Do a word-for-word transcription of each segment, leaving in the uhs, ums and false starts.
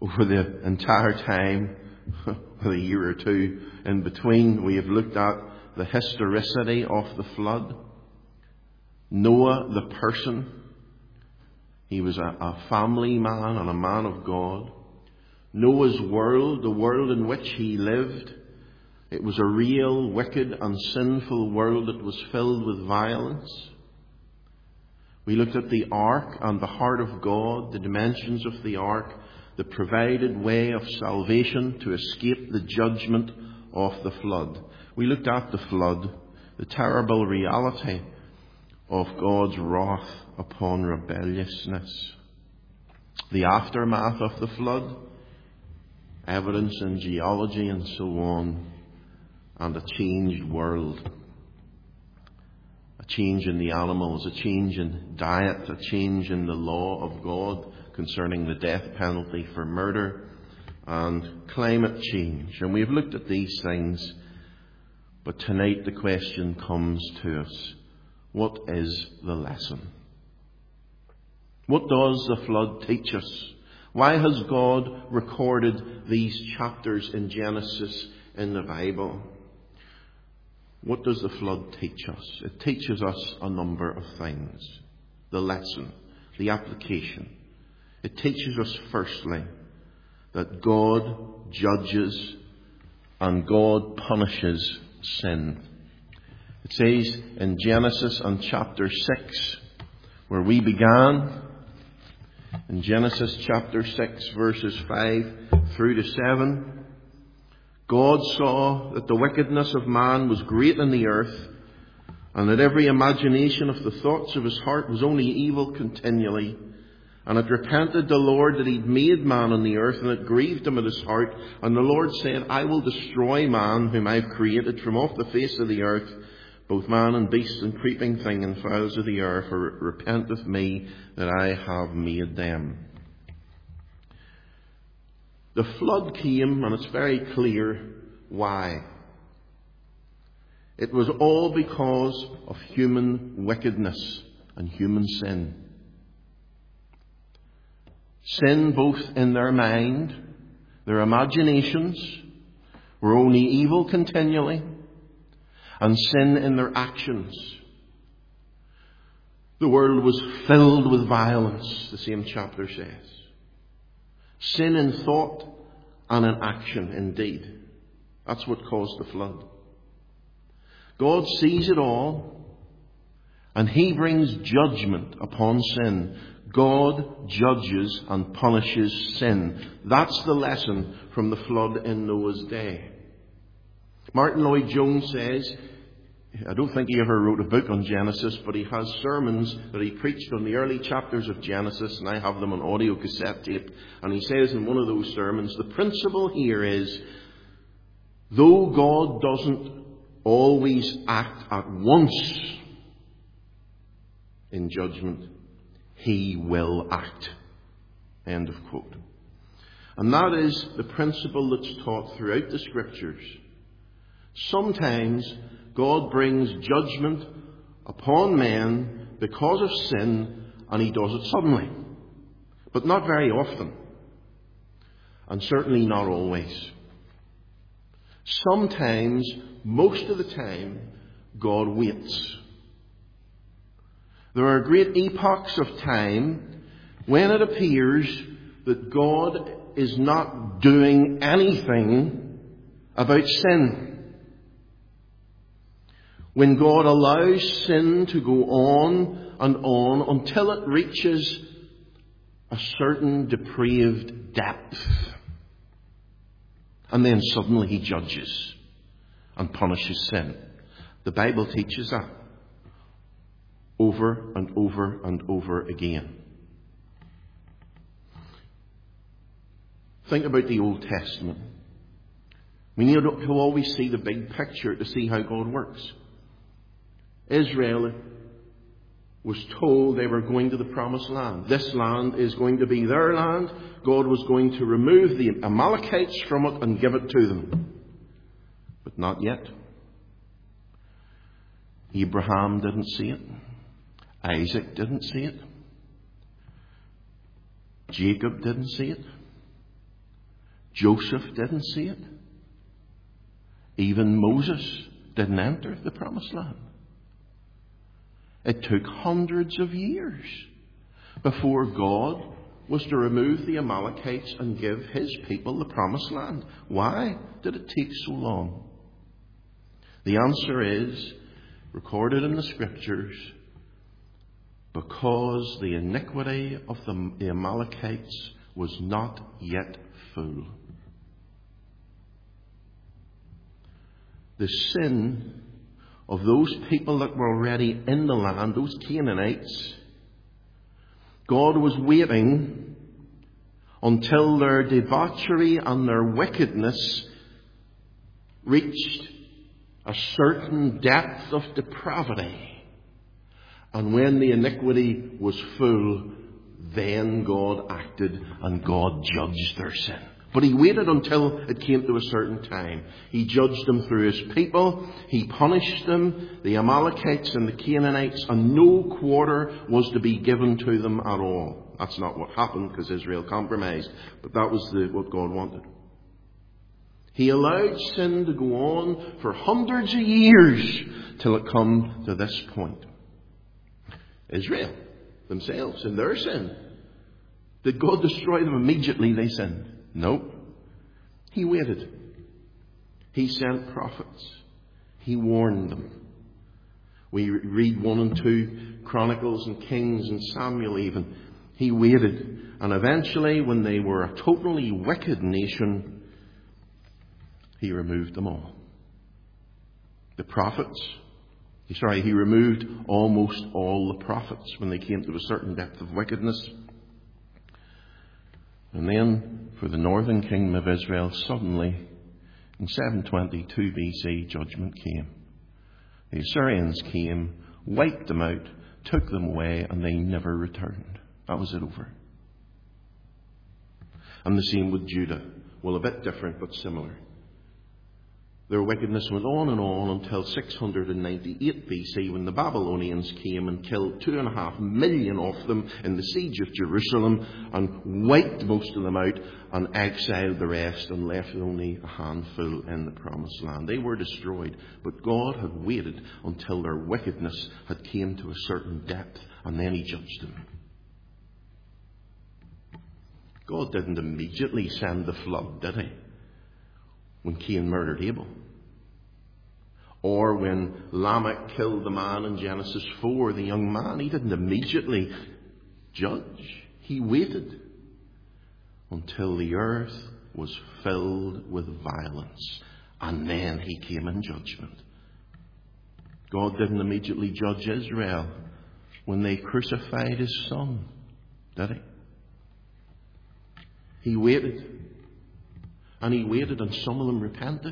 over the entire time, with a year or two in between, we have looked at the historicity of the flood. Noah, the person, he was a, a family man and a man of God. Noah's world, the world in which he lived, it was a real, wicked and sinful world that was filled with violence. We looked at the ark and the heart of God, the dimensions of the ark, the provided way of salvation to escape the judgment of the flood. We looked at the flood, the terrible reality of God's wrath upon rebelliousness. The aftermath of the flood, evidence in geology and so on, and a changed world. A change in the animals, a change in diet, a change in the law of God concerning the death penalty for murder, and climate change. And we've looked at these things, but tonight the question comes to us: what is the lesson? What does the flood teach us? Why has God recorded these chapters in Genesis in the Bible? What does the flood teach us? It teaches us a number of things. The lesson, the application. It teaches us, firstly, that God judges and God punishes sin. It says in Genesis and chapter six, where we began, in Genesis chapter six, verses five through to seven, God saw that the wickedness of man was great in the earth, and that every imagination of the thoughts of his heart was only evil continually. And it repented the Lord that he'd made man on the earth, and it grieved him at his heart. And the Lord said, I will destroy man whom I've created from off the face of the earth, both man and beast and creeping thing and fowls of the air, for it repenteth me that I have made them. The flood came, and it's very clear why. It was all because of human wickedness and human sin. Sin both in their mind, their imaginations were only evil continually, and sin in their actions. The world was filled with violence, the same chapter says. Sin in thought and in action, indeed. That's what caused the flood. God sees it all, and he brings judgment upon sin. God judges and punishes sin. That's the lesson from the flood in Noah's day. Martin Lloyd-Jones says, I don't think he ever wrote a book on Genesis, but he has sermons that he preached on the early chapters of Genesis, and I have them on audio cassette tape. And he says in one of those sermons, the principle here is, though God doesn't always act at once in judgment, he will act. End of quote. And that is the principle that's taught throughout the Scriptures. Sometimes God brings judgment upon men because of sin, and he does it suddenly. But not very often. And certainly not always. Sometimes, most of the time, God waits. There are great epochs of time when it appears that God is not doing anything about sin. When God allows sin to go on and on until it reaches a certain depraved depth. And then suddenly he judges and punishes sin. The Bible teaches that over and over and over again. Think about the Old Testament. We need to always see the big picture to see how God works. Israel was told they were going to the promised land. This land is going to be their land. God was going to remove the Amalekites from it and give it to them. But not yet. Abraham didn't see it. Isaac didn't see it. Jacob didn't see it. Joseph didn't see it. Even Moses didn't enter the promised land. It took hundreds of years before God was to remove the Amalekites and give his people the promised land. Why did it take so long? The answer is, recorded in the Scriptures, because the iniquity of the, the Amalekites was not yet full. The sin of those people that were already in the land, those Canaanites, God was waiting until their debauchery and their wickedness reached a certain depth of depravity. And when the iniquity was full, then God acted and God judged their sin. But he waited until it came to a certain time. He judged them through his people. He punished them, the Amalekites and the Canaanites, and no quarter was to be given to them at all. That's not what happened because Israel compromised, but that was the, what God wanted. He allowed sin to go on for hundreds of years till it come to this point. Israel themselves, in their sin, did God destroy them immediately they sinned? No. He waited. He sent prophets. He warned them. We read one and two Chronicles and Kings and Samuel even. He waited. And eventually, when they were a totally wicked nation, he removed them all. The prophets. Sorry, he removed almost all the prophets when they came to a certain depth of wickedness. And then, for the northern kingdom of Israel, suddenly, in seven twenty-two B C, judgment came. The Assyrians came, wiped them out, took them away, and they never returned. That was it over. And the same with Judah. Well, a bit different, but similar. Their wickedness went on and on until six hundred ninety-eight B C, when the Babylonians came and killed two and a half million of them in the siege of Jerusalem and wiped most of them out and exiled the rest and left only a handful in the promised land. They were destroyed, but God had waited until their wickedness had came to a certain depth, and then he judged them. God didn't immediately send the flood, did he? When Cain murdered Abel. Or when Lamech killed the man in Genesis four, the young man. He didn't immediately judge. He waited until the earth was filled with violence. And then he came in judgment. God didn't immediately judge Israel when they crucified his son, did he? He waited. And he waited, and some of them repented.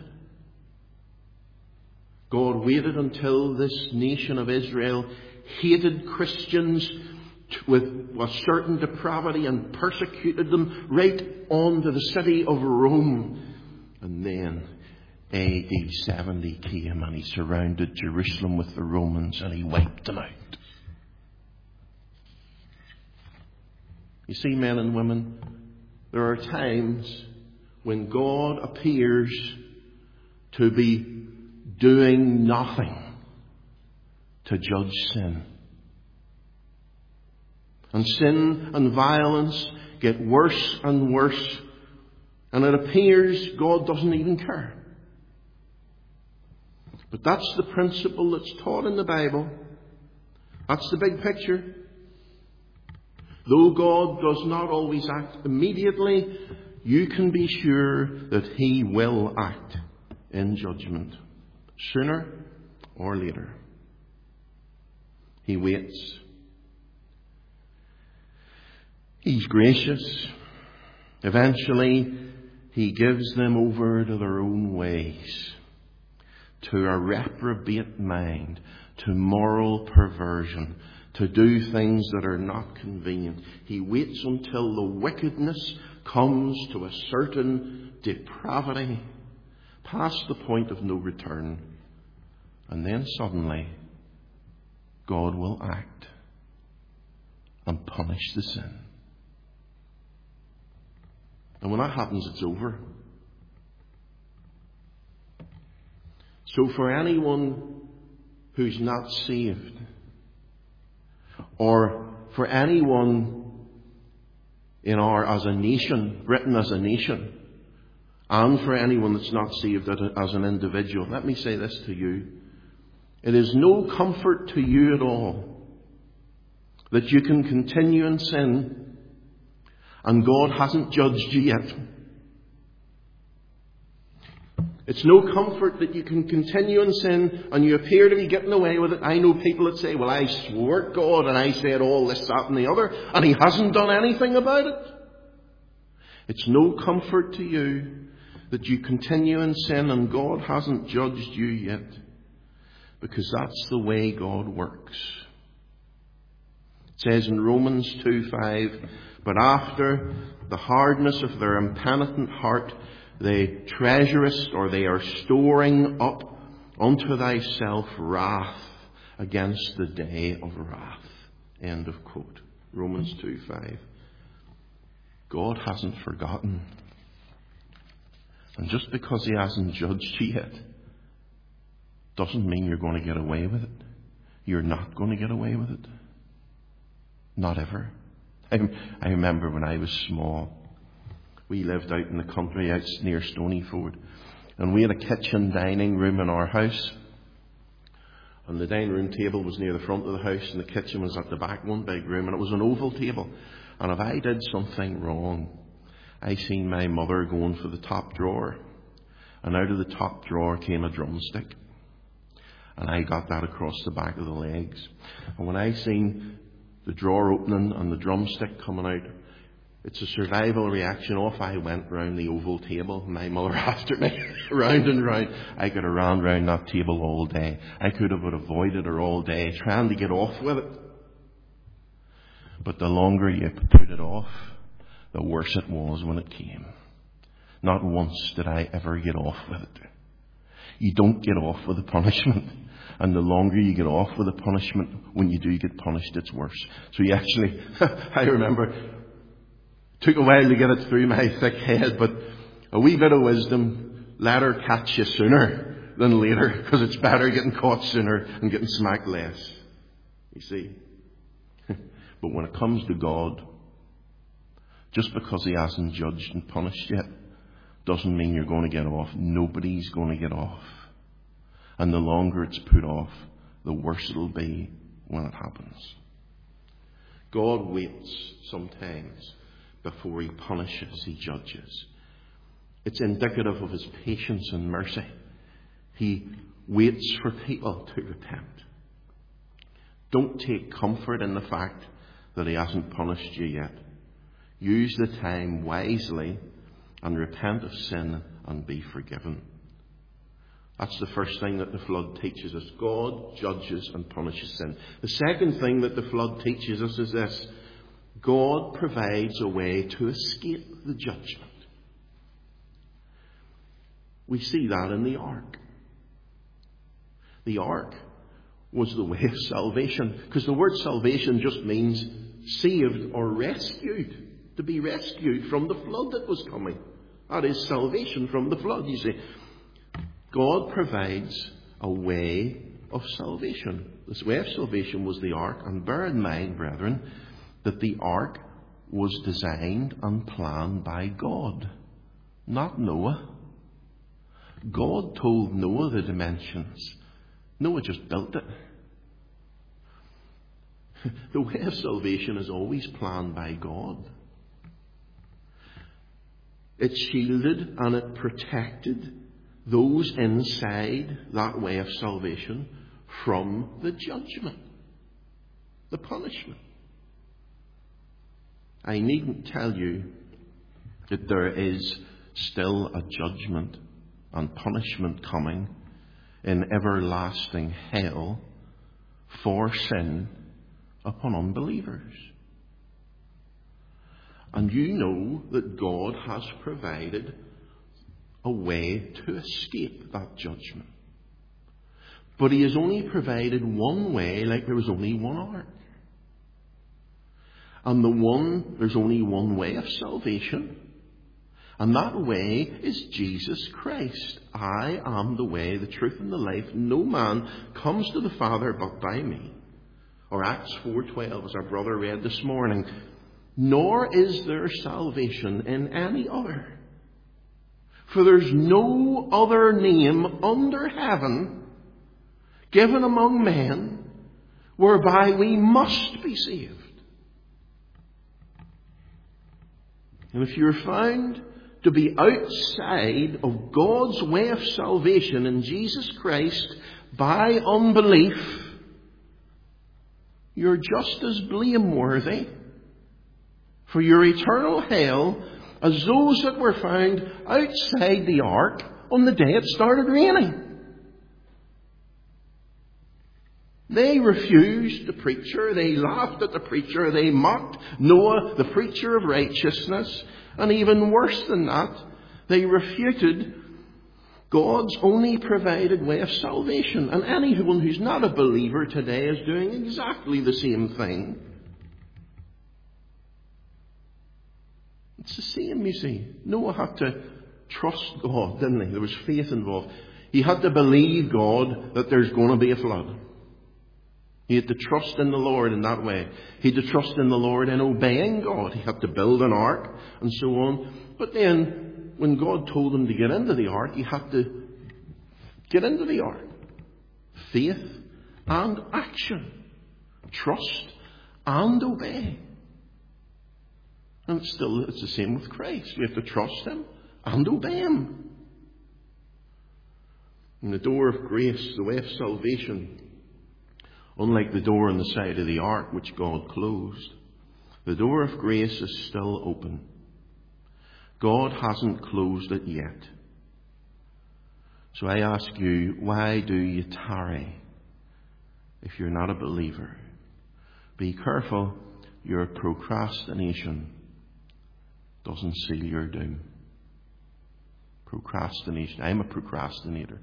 God waited until this nation of Israel hated Christians with a certain depravity and persecuted them right on to the city of Rome. And then A D seventy came and he surrounded Jerusalem with the Romans and he wiped them out. You see, men and women, there are times when God appears to be doing nothing to judge sin. And sin and violence get worse and worse. And it appears God doesn't even care. But that's the principle that's taught in the Bible. That's the big picture. Though God does not always act immediately, you can be sure that he will act in judgment, sooner or later. He waits. He's gracious. Eventually, he gives them over to their own ways, to a reprobate mind, to moral perversion, to do things that are not convenient. He waits until the wickedness comes to a certain depravity, past the point of no return, and then suddenly God will act and punish the sin. And when that happens, it's over. So for anyone who's not saved, or for anyone in our, as a nation, Britain as a nation, and for anyone that's not saved as an individual, let me say this to you. It is no comfort to you at all that you can continue in sin and God hasn't judged you yet. It's no comfort that you can continue in sin and you appear to be getting away with it. I know people that say, well, I swore at God and I said all this, that and the other, and He hasn't done anything about it. It's no comfort to you that you continue in sin and God hasn't judged you yet, because that's the way God works. It says in Romans two five, but after the hardness of their impenitent heart, they treasurest, or they are storing up unto thyself wrath against the day of wrath. End of quote. Romans two five. God hasn't forgotten. And just because He hasn't judged you yet doesn't mean you're going to get away with it. You're not going to get away with it. Not ever. I, I remember when I was small, we lived out in the country out near Stonyford, and we had a kitchen dining room in our house, and the dining room table was near the front of the house and the kitchen was at the back, one big room, and it was an oval table. And if I did something wrong, I seen my mother going for the top drawer, and out of the top drawer came a drumstick, and I got that across the back of the legs. And when I seen the drawer opening and the drumstick coming out, it's a survival reaction. Off I went round the oval table, my mother after me, round and round. I could have ran round that table all day. I could have avoided her all day, trying to get off with it. But the longer you put it off, the worse it was when it came. Not once did I ever get off with it. You don't get off with the punishment. And the longer you get off with the punishment, when you do get punished, it's worse. So you actually, I remember, took a while to get it through my thick head, but a wee bit of wisdom, let her catch you sooner than later, because it's better getting caught sooner and getting smacked less. You see? But when it comes to God, just because He hasn't judged and punished yet, doesn't mean you're going to get off. Nobody's going to get off. And the longer it's put off, the worse it'll be when it happens. God waits sometimes before He punishes, He judges. It's indicative of His patience and mercy. He waits for people to repent. Don't take comfort in the fact that He hasn't punished you yet. Use the time wisely and repent of sin and be forgiven. That's the first thing that the flood teaches us. God judges and punishes sin. The second thing that the flood teaches us is this: God provides a way to escape the judgment. We see that in the ark. The ark was the way of salvation, because the word salvation just means saved or rescued. To be rescued from the flood that was coming. That is salvation from the flood, you see. God provides a way of salvation. This way of salvation was the ark. And bear in mind, brethren, that the ark was designed and planned by God, not Noah. God told Noah the dimensions. Noah just built it. The way of salvation is always planned by God. It shielded and it protected those inside that way of salvation from the judgment, the punishment. I needn't tell you that there is still a judgment and punishment coming in everlasting hell for sin upon unbelievers. And you know that God has provided a way to escape that judgment. But He has only provided one way, like there was only one ark. And the one, there's only one way of salvation. And that way is Jesus Christ. I am the way, the truth, and the life. No man comes to the Father but by me. Or Acts four twelve, as our brother read this morning. Nor is there salvation in any other. For there's no other name under heaven given among men whereby we must be saved. And if you're found to be outside of God's way of salvation in Jesus Christ by unbelief, you're just as blameworthy for your eternal hell as those that were found outside the ark on the day it started raining. They refused the preacher, they laughed at the preacher, they mocked Noah, the preacher of righteousness, and even worse than that, they refuted God's only provided way of salvation. And anyone who's not a believer today is doing exactly the same thing. It's the same, you see. Noah had to trust God, didn't he? There was faith involved. He had to believe God that there's going to be a flood. He had to trust in the Lord in that way. He had to trust in the Lord in obeying God. He had to build an ark and so on. But then, when God told him to get into the ark, he had to get into the ark. Faith and action. Trust and obey. And it's still, it's the same with Christ. We have to trust Him and obey Him. And the door of grace, the way of salvation, unlike the door on the side of the ark which God closed, the door of grace is still open. God hasn't closed it yet. So I ask you, why do you tarry if you're not a believer? Be careful your procrastination doesn't seal your doom. Procrastination. I'm a procrastinator.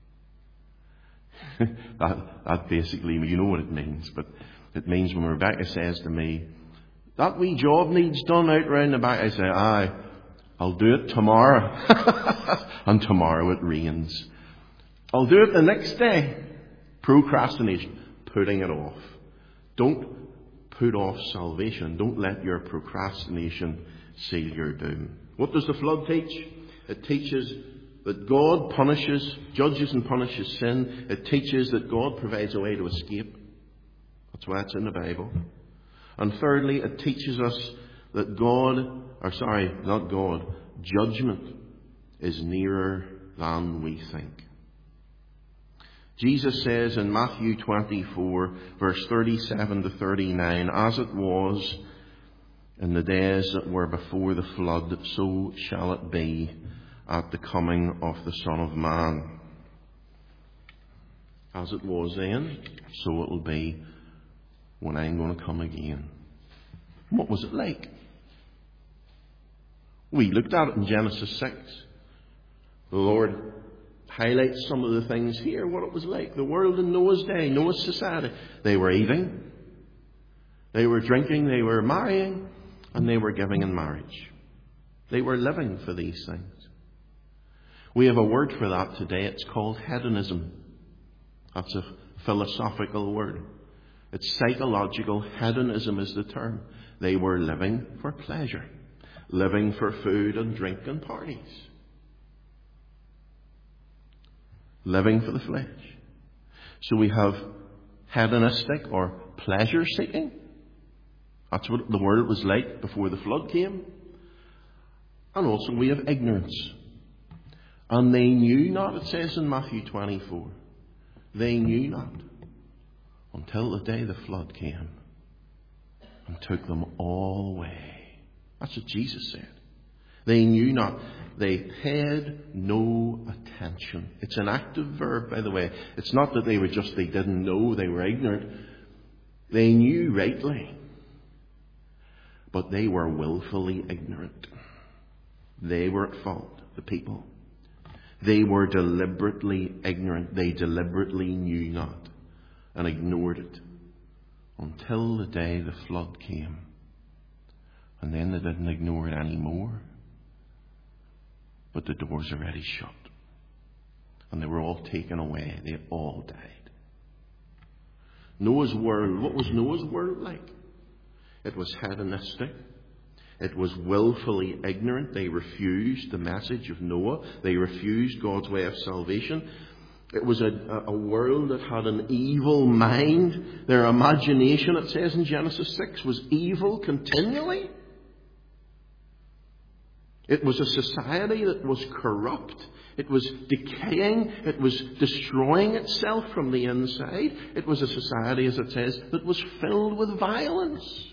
that, that basically, you know what it means, but it means when Rebecca says to me, that wee job needs done out round the back, I say, aye, I'll do it tomorrow. And tomorrow it rains. I'll do it the next day. Procrastination. Putting it off. Don't put off salvation. Don't let your procrastination seal your doom. What does the flood teach? It teaches that God punishes, judges and punishes sin. It teaches that God provides a way to escape. That's why it's in the Bible. And thirdly, it teaches us that God, or sorry, not God, judgment is nearer than we think. Jesus says in Matthew twenty-four, verse thirty-seven to thirty-nine, as it was in the days that were before the flood, so shall it be at the coming of the Son of Man. As it was then, so it will be when I'm going to come again. What was it like? We looked at it in Genesis six. The Lord highlights some of the things here, what it was like. The world in Noah's day, Noah's society. They were eating, they were drinking, they were marrying, and they were giving in marriage. They were living for these things. We have a word for that today. It's called hedonism. That's a philosophical word. It's psychological. Hedonism is the term. They were living for pleasure. Living for food and drink and parties. Living for the flesh. So we have hedonistic or pleasure seeking. That's what the world was like before the flood came. And also we have ignorance. And they knew not, it says in Matthew twenty-four, they knew not until the day the flood came and took them all away. That's what Jesus said. They knew not. They paid no attention. It's an active verb, by the way. It's not that they were just, they didn't know, they were ignorant. They knew rightly. But they were willfully ignorant. They were at fault, the people. They were deliberately ignorant. They deliberately knew not and ignored it until the day the flood came. And then they didn't ignore it anymore. but the doors already shut. And they were all taken away. They all died. Noah's world, what was Noah's world like? It was hedonistic. It was willfully ignorant. They refused the message of Noah. They refused God's way of salvation. It was a, a world that had an evil mind. Their imagination, it says in Genesis six, was evil continually. It was a society that was corrupt. It was decaying. It was destroying itself from the inside. It was a society, as it says, that was filled with violence.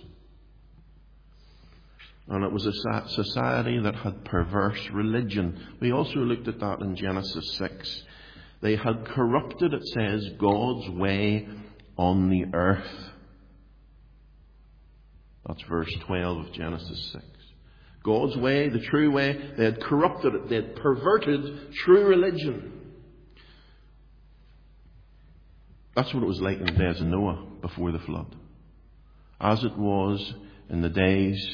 And it was a society that had perverse religion. We also looked at that in Genesis six. They had corrupted, it says, God's way on the earth. That's verse twelve of Genesis six. God's way, the true way, they had corrupted it. They had perverted true religion. That's what it was like in the days of Noah before the flood. As it was in the days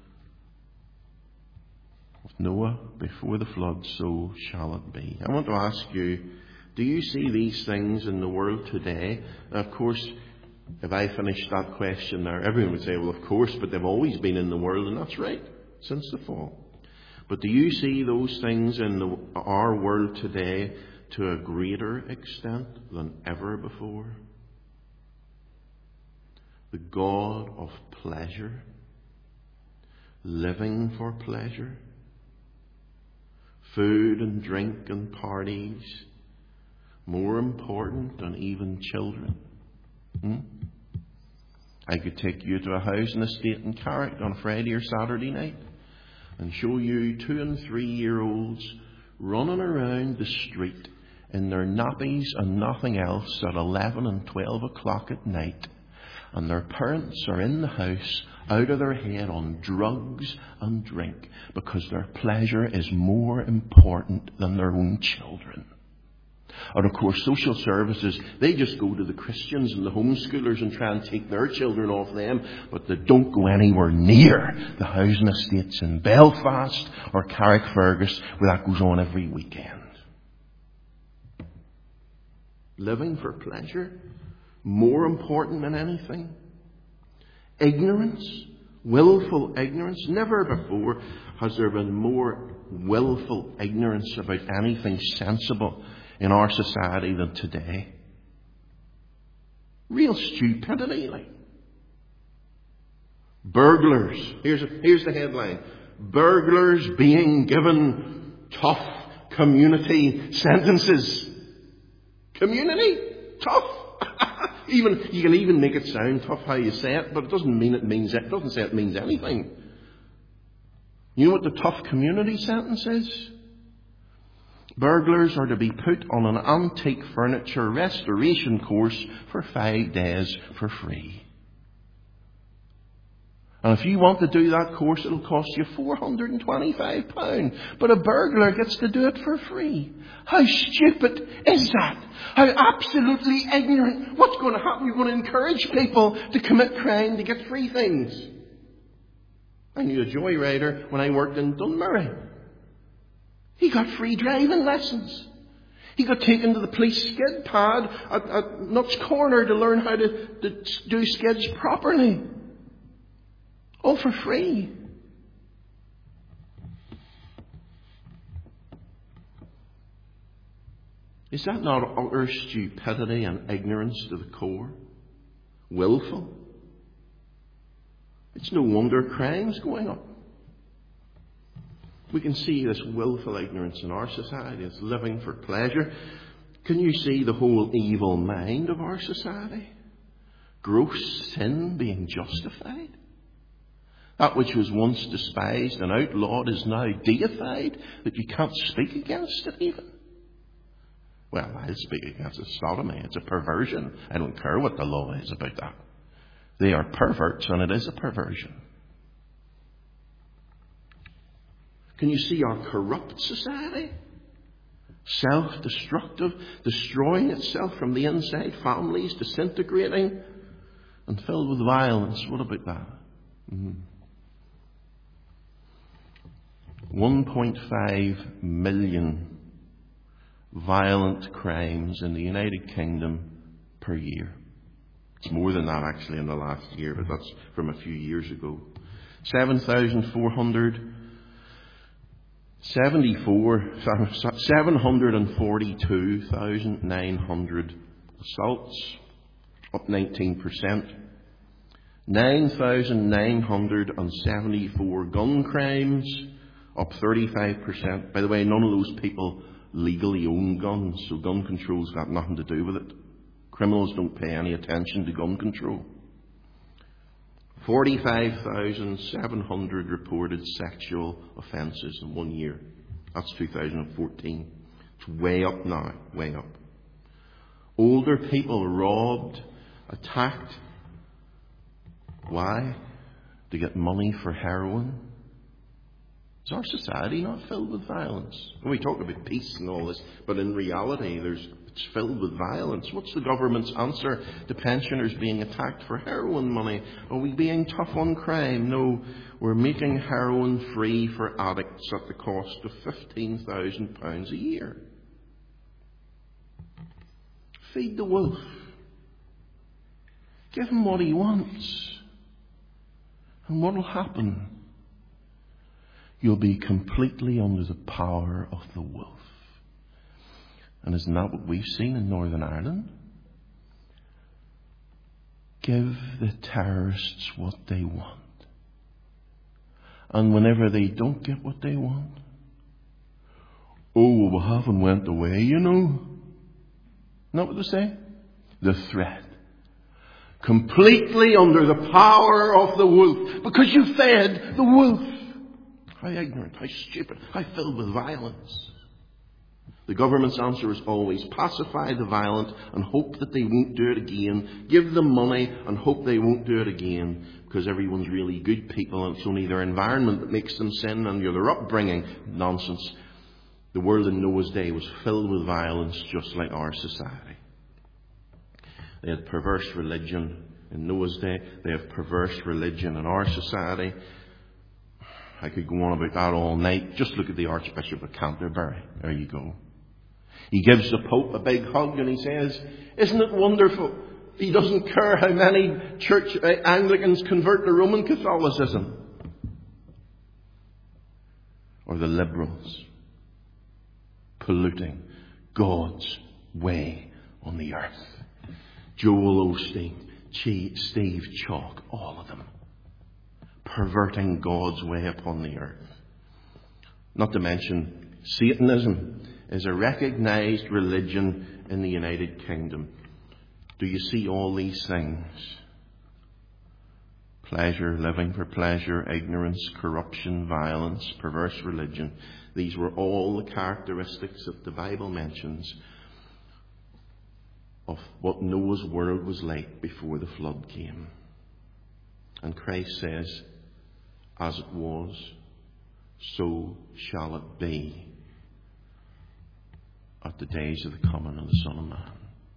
of Noah before the flood, so shall it be. I want to ask you, do you see these things in the world today? Now, of course, if I finished that question there, everyone would say, well, of course, but they've always been in the world, and that's right, since the fall. But do you see those things in the, our world today to a greater extent than ever before? The God of pleasure, living for pleasure, food and drink and parties, more important than even children. Hmm? I could take you to a housing estate in Carrick on Friday or Saturday night and show you two and three year olds running around the street in their nappies and nothing else at eleven and twelve o'clock at night, and their parents are in the house out of their head on drugs and drink because their pleasure is more important than their own children. And of course, social services, they just go to the Christians and the homeschoolers and try and take their children off them, but they don't go anywhere near the housing estates in Belfast or Carrickfergus where that goes on every weekend. Living for pleasure, more important than anything. Ignorance, willful ignorance. Never before has there been more willful ignorance about anything sensible in our society than today. Real stupidity, like. Burglars. Here's, a, here's the headline. Burglars being given tough community sentences. Community? Tough. Even you can even make it sound tough how you say it, but it doesn't mean it means it doesn't say it means anything. You know what the tough community sentence is? Burglars are to be put on an antique furniture restoration course for five days for free. And if you want to do that course, it'll cost you four hundred twenty-five pounds. But a burglar gets to do it for free. How stupid is that? How absolutely ignorant. What's going to happen? You're going to encourage people to commit crime to get free things. I knew a joyrider when I worked in Dunmurry. He got free driving lessons. He got taken to the police skid pad at, at Nuts Corner to learn how to, to do skids properly. All for free. Is that not utter stupidity and ignorance to the core? Willful? It's no wonder crime's going up. We can see this willful ignorance in our society. It's living for pleasure. Can you see the whole evil mind of our society? Gross sin being justified. That which was once despised and outlawed is now deified, that you can't speak against it even. Well, I'll speak against it. Sodomy. It's a perversion. I don't care what the law is about that. They are perverts, and it is a perversion. Can you see our corrupt society? Self-destructive, destroying itself from the inside, families disintegrating, and filled with violence. What about that? Mm-hmm. one point five million violent crimes in the United Kingdom per year. It's more than that actually in the last year, but that's from a few years ago. seven thousand four hundred seventy-four, seven hundred forty-two thousand nine hundred assaults, up nineteen percent. nine thousand nine hundred seventy-four gun crimes, up thirty-five percent. By the way, none of those people legally own guns, so gun control's got nothing to do with it. Criminals don't pay any attention to gun control. forty-five thousand seven hundred reported sexual offences in one year. That's two thousand fourteen. It's way up now, way up. Older people robbed, attacked. Why? To get money for heroin. Is our society not filled with violence? Well, we talk about peace and all this, but in reality, there's it's filled with violence. What's the government's answer to pensioners being attacked for heroin money? Are we being tough on crime? No, we're making heroin free for addicts at the cost of fifteen thousand pounds a year. Feed the wolf. Give him what he wants. And what will happen? You'll be completely under the power of the wolf. And isn't that what we've seen in Northern Ireland? Give the terrorists what they want. And whenever they don't get what they want, oh, well, we haven't went away, you know. Not what they say? The threat. Completely under the power of the wolf. Because you fed the wolf. How ignorant, how stupid, how filled with violence. The government's answer is always pacify the violent and hope that they won't do it again. Give them money and hope they won't do it again. Because everyone's really good people and it's only their environment that makes them sin and their upbringing. Nonsense. The world in Noah's day was filled with violence just like our society. They had perverse religion in Noah's day. They have perverse religion in our society. I could go on about that all night. Just look at the Archbishop of Canterbury. There you go. He gives the Pope a big hug and he says, isn't it wonderful? He doesn't care how many church uh, Anglicans convert to Roman Catholicism. Or the liberals polluting God's way on the earth. Joel Osteen, Steve Chalk, all of them. Perverting God's way upon the earth. Not to mention, Satanism is a recognized religion in the United Kingdom. Do you see all these things? Pleasure, living for pleasure, ignorance, corruption, violence, perverse religion. These were all the characteristics that the Bible mentions of what Noah's world was like before the flood came. And Christ says, as it was, so shall it be at the days of the coming of the Son of Man.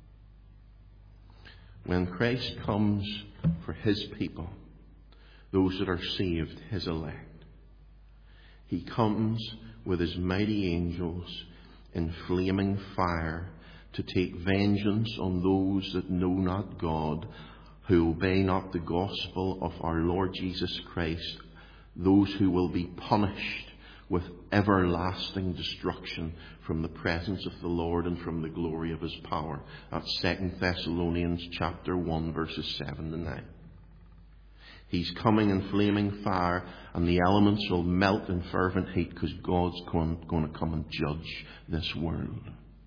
When Christ comes for his people, those that are saved, his elect, he comes with his mighty angels in flaming fire to take vengeance on those that know not God, who obey not the gospel of our Lord Jesus Christ, those who will be punished with everlasting destruction from the presence of the Lord and from the glory of his power. That's Second Thessalonians chapter one, verses seven to nine. He's coming in flaming fire, and the elements will melt in fervent heat because God's going, going to come and judge this world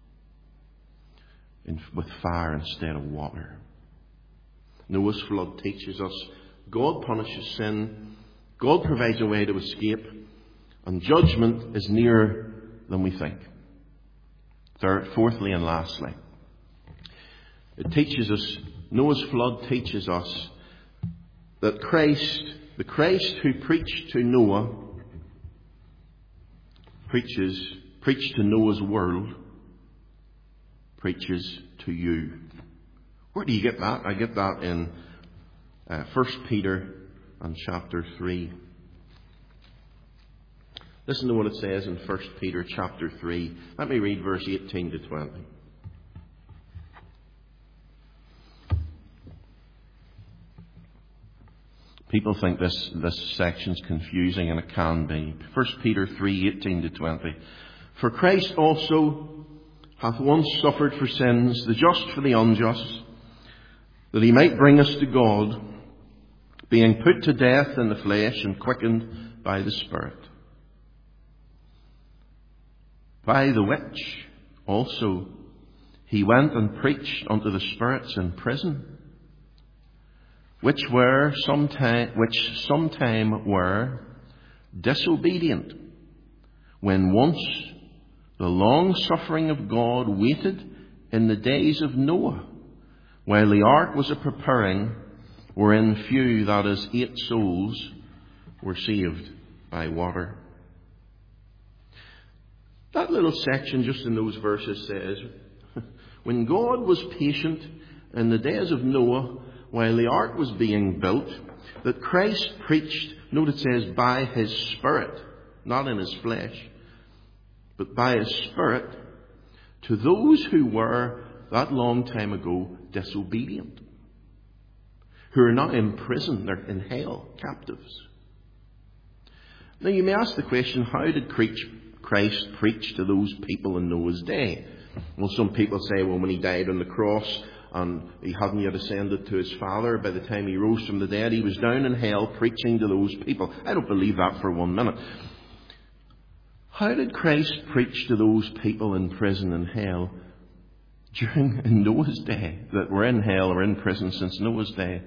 in, with fire instead of water. Noah's flood teaches us God punishes sin, God provides a way to escape, and judgment is nearer than we think. Third, fourthly and lastly, it teaches us, Noah's flood teaches us that Christ, the Christ who preached to Noah, preaches, preached to Noah's world, preaches to you. Where do you get that? I get that in uh, First Peter and chapter three. Listen to what it says in First Peter chapter three. Let me read verse eighteen to twenty. People think this, this section's confusing, and it can be. First Peter three, eighteen to twenty. For Christ also hath once suffered for sins, the just for the unjust, that he might bring us to God, being put to death in the flesh and quickened by the Spirit. By the which also he went and preached unto the spirits in prison, which were sometime, which sometime were disobedient, when once the long suffering of God waited in the days of Noah, while the ark was a preparing, wherein few, that is, eight souls, were saved by water. That little section just in those verses says, when God was patient in the days of Noah, while the ark was being built, that Christ preached, note it says, by his Spirit, not in his flesh, but by his Spirit, to those who were, that long time ago, disobedient, who are now in prison, they're in hell, captives. Now you may ask the question, how did Christ preach to those people in Noah's day? Well, some people say, well, when he died on the cross and he hadn't yet ascended to his Father, by the time he rose from the dead, he was down in hell preaching to those people. I don't believe that for one minute. How did Christ preach to those people in prison and hell during in Noah's day, that were in hell or in prison since Noah's day?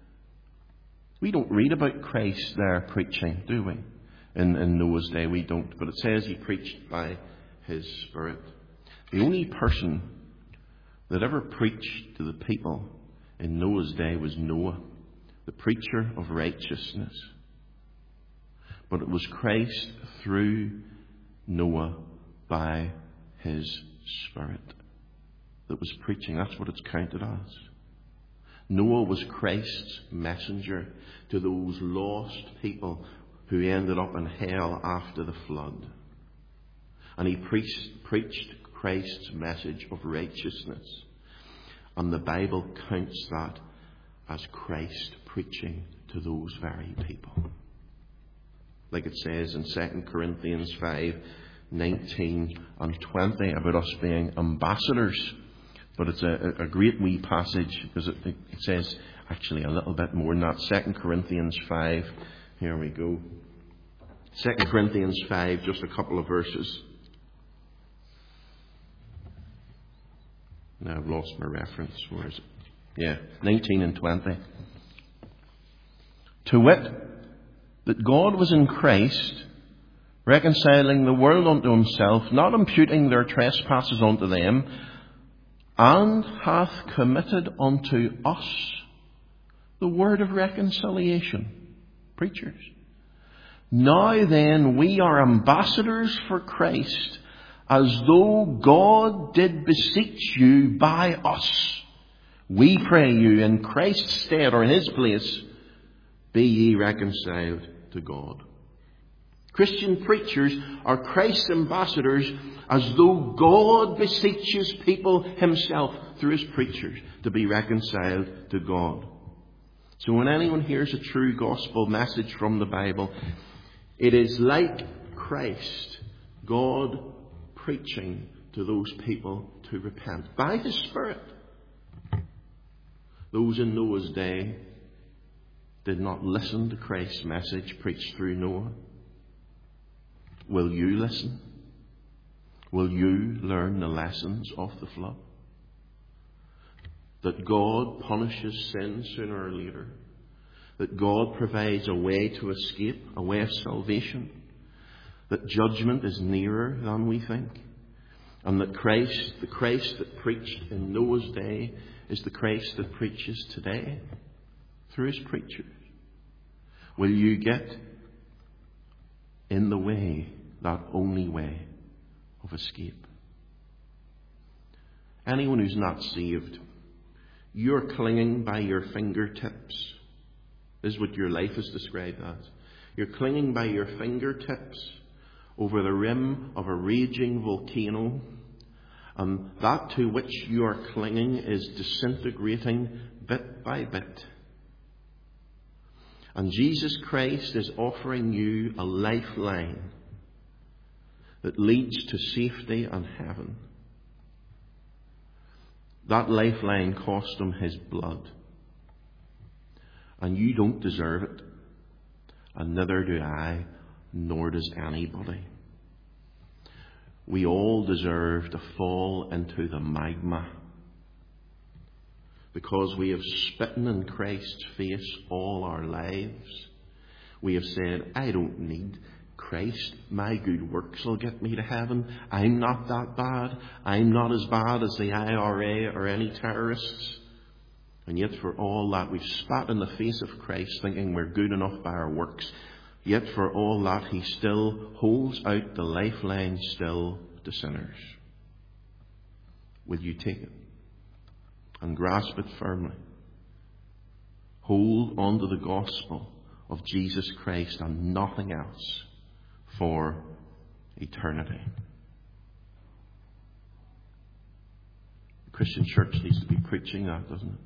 We don't read about Christ there preaching, do we? In, in Noah's day we don't. But it says he preached by his Spirit. The only person that ever preached to the people in Noah's day was Noah, the preacher of righteousness. But it was Christ through Noah by his Spirit that was preaching. That's what it's counted as. Noah was Christ's messenger to those lost people who ended up in hell after the flood. And he preached, preached Christ's message of righteousness. And the Bible counts that as Christ preaching to those very people. Like it says in Second Corinthians five, nineteen and twenty about us being ambassadors. But it's a, a great wee passage because it, it says actually a little bit more than that. Second Corinthians five, here we go. Second Corinthians five, just a couple of verses. Now I've lost my reference. Where is it? Yeah, nineteen and twenty. To wit, that God was in Christ, reconciling the world unto himself, not imputing their trespasses unto them, and hath committed unto us the word of reconciliation. Preachers. Now then, we are ambassadors for Christ, as though God did beseech you by us. We pray you in Christ's stead, or in his place, be ye reconciled to God. Christian preachers are Christ's ambassadors, as though God beseeches people himself through his preachers to be reconciled to God. So when anyone hears a true gospel message from the Bible, it is like Christ, God preaching to those people to repent by his Spirit. Those in Noah's day did not listen to Christ's message preached through Noah. Will you listen? Will you learn the lessons of the flood? That God punishes sin sooner or later. That God provides a way to escape, a way of salvation. That judgment is nearer than we think. And that Christ, the Christ that preached in Noah's day, is the Christ that preaches today through his preachers. Will you get in the way, that only way of escape? Anyone who's not saved, you're clinging by your fingertips. This is what your life is described as. You're clinging by your fingertips over the rim of a raging volcano, and that to which you are clinging is disintegrating bit by bit. And Jesus Christ is offering you a lifeline that leads to safety and heaven. That lifeline cost him his blood. And you don't deserve it. And neither do I, nor does anybody. We all deserve to fall into the magma, because we have spitten in Christ's face all our lives. We have said, I don't need Christ. My good works will get me to heaven. I'm not that bad. I'm not as bad as the I R A or any terrorists. And yet for all that, we've spat in the face of Christ thinking we're good enough by our works. Yet for all that, he still holds out the lifeline still to sinners. Will you take it and grasp it firmly? Hold on to the gospel of Jesus Christ and nothing else for eternity. The Christian church needs to be preaching that, doesn't it?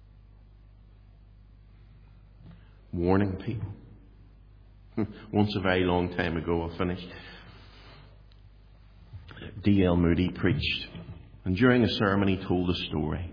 Warning people. Once a very long time ago, I'll finish, D L Moody preached, and during a sermon he told a story.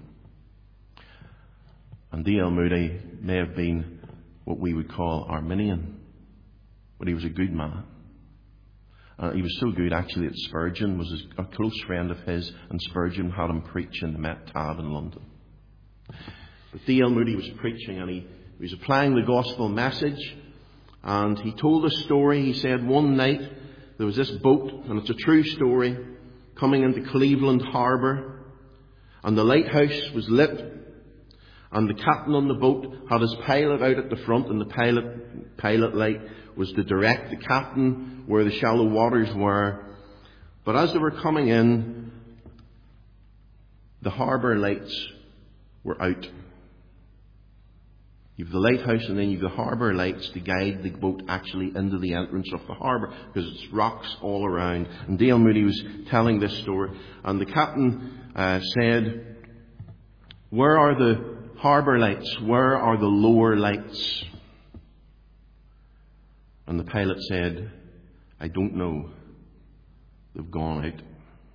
And D L Moody may have been what we would call Arminian, but he was a good man. Uh, he was so good, actually, that Spurgeon was a close friend of his, and Spurgeon had him preach in the Met Tab in London. But D L Moody was preaching, and he, he was applying the gospel message, and he told a story. He said one night there was this boat, and it's a true story, coming into Cleveland Harbour, and the lighthouse was lit, and the captain on the boat had his pilot out at the front, and the pilot pilot light was to direct the captain where the shallow waters were. But as they were coming in, the harbour lights were out. You've the lighthouse, and then you've the harbour lights to guide the boat actually into the entrance of the harbour, because it's rocks all around. And D L Moody was telling this story, and the captain uh, said, "Where are the harbour lights? Where are the lower lights?" And the pilot said, "I don't know. They've gone out."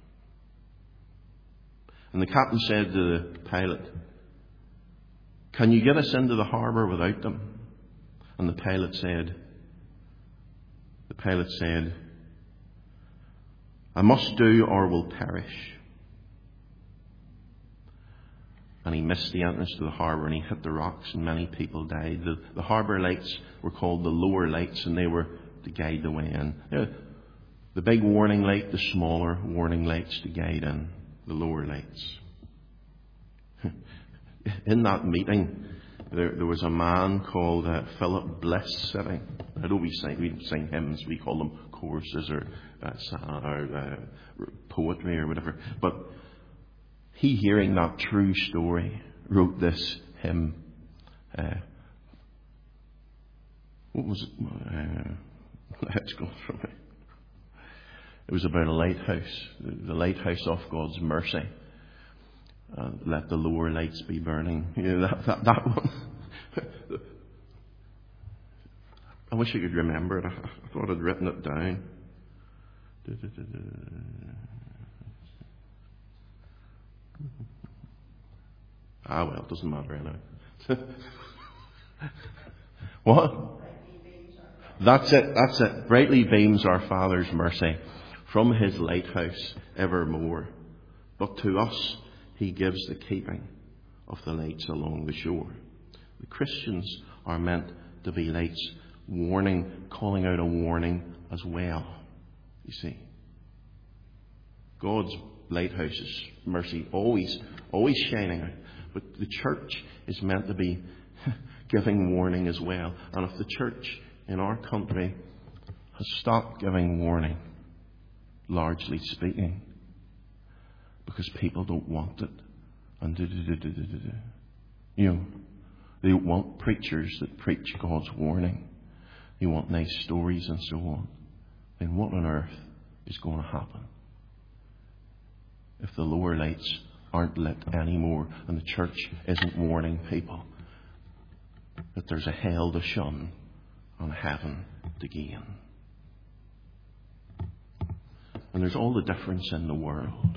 And the captain said to the pilot, "Can you get us into the harbour without them?" And the pilot said, the pilot said, "I must do or will perish." And he missed the entrance to the harbour, and he hit the rocks, and many people died. The, the harbour lights were called the lower lights, and they were to guide the way in. You know, the big warning light, the smaller warning lights to guide in, the lower lights. In that meeting, there, there was a man called uh, Philip Bliss sitting. I know we sing, we sing hymns, we call them choruses or, uh, or uh, poetry or whatever. But he, hearing that true story, wrote this hymn. Uh, what was it? Uh, let's go from it. It was about a lighthouse, the lighthouse of God's mercy. Uh, let the lower lights be burning. You know, that, that, that one. I wish I could remember it. I, I thought I'd written it down. Ah, well, it doesn't matter anyway. What? That's it, that's it. Brightly beams our Father's mercy from his lighthouse evermore. But to us, he gives the keeping of the lights along the shore. The Christians are meant to be lights, warning, calling out a warning as well. You see, God's lighthouse is mercy, always, always shining out. But the church is meant to be giving warning as well. And if the church in our country has stopped giving warning, largely speaking, because people don't want it, and do, do, do, do, do, do. You know, they don't want preachers that preach God's warning. They want nice stories and so on. then what on earth is going to happen if the lower lights aren't lit anymore and the church isn't warning people that there's a hell to shun and heaven to gain? And there's all the difference in the world.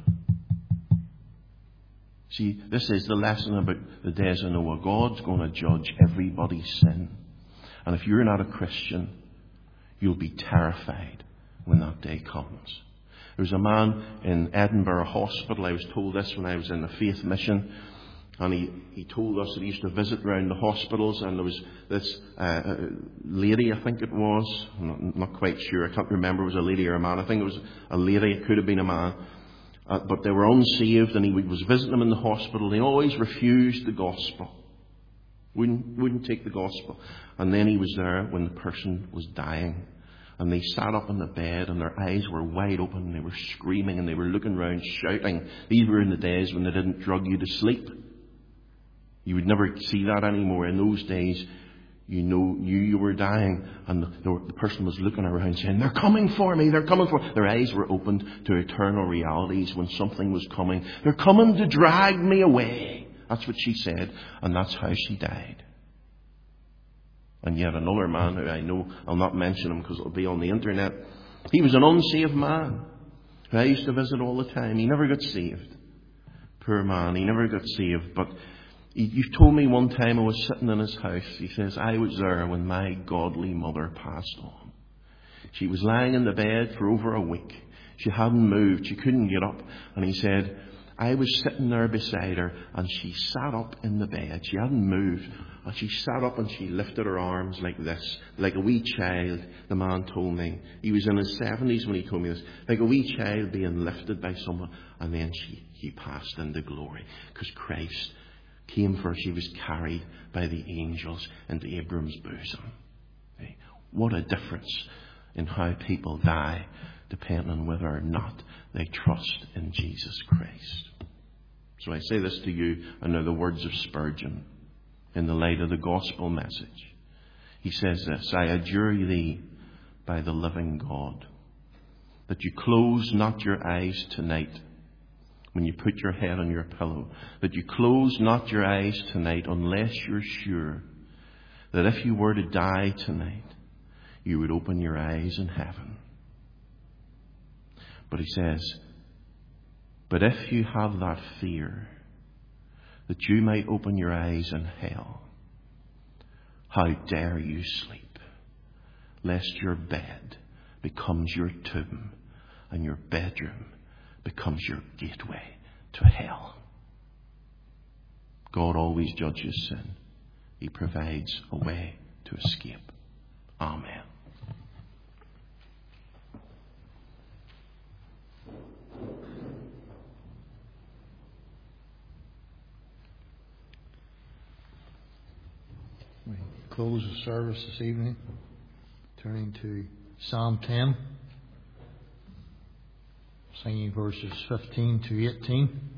See, this is the lesson about the days of Noah. God's going to judge everybody's sin. And if you're not a Christian, you'll be terrified when that day comes. There was a man in Edinburgh Hospital. I was told this when I was in the Faith Mission. And he, he told us that he used to visit around the hospitals, and there was this uh, lady, I think it was. I'm not, I'm not quite sure. I can't remember if it was a lady or a man. I think it was a lady. It could have been a man. Uh, but they were unsaved, and he was visiting them in the hospital. They always refused the gospel. Wouldn't, wouldn't take the gospel. And then he was there when the person was dying. And they sat up in the bed, and their eyes were wide open, and they were screaming, and they were looking around, shouting. These were in the days when they didn't drug you to sleep. You would never see that anymore. In those days, you know, knew you were dying, and the, the, the person was looking around saying, "They're coming for me, they're coming for me." Their eyes were opened to eternal realities when something was coming. "They're coming to drag me away." That's what she said, and that's how she died. And yet another man who I know, I'll not mention him because it'll be on the internet, he was an unsaved man who I used to visit all the time. He never got saved. Poor man, he never got saved, but you told me one time I was sitting in his house. He says, "I was there when my godly mother passed on. She was lying in the bed for over a week. She hadn't moved. She couldn't get up." And he said, "I was sitting there beside her, and she sat up in the bed. She hadn't moved. And she sat up and she lifted her arms like this, like a wee child." The man told me. He was in his seventies when he told me this. Like a wee child being lifted by someone. And then she, he passed into glory. Because Christ came for her. She was carried by the angels into Abram's bosom. Okay. What a difference in how people die, depending on whether or not they trust in Jesus Christ. So I say this to you, and they're the words of Spurgeon in the light of the gospel message. He says this: "I adjure thee by the living God, that you close not your eyes tonight when you put your head on your pillow, that you close not your eyes tonight unless you're sure that if you were to die tonight, you would open your eyes in heaven." But he says, "But if you have that fear that you might open your eyes in hell, how dare you sleep, lest your bed becomes your tomb and your bedroom becomes your gateway to hell." God always judges sin. He provides a way to escape. Amen. We close the service this evening, turning to Psalm ten, singing verses fifteen to eighteen.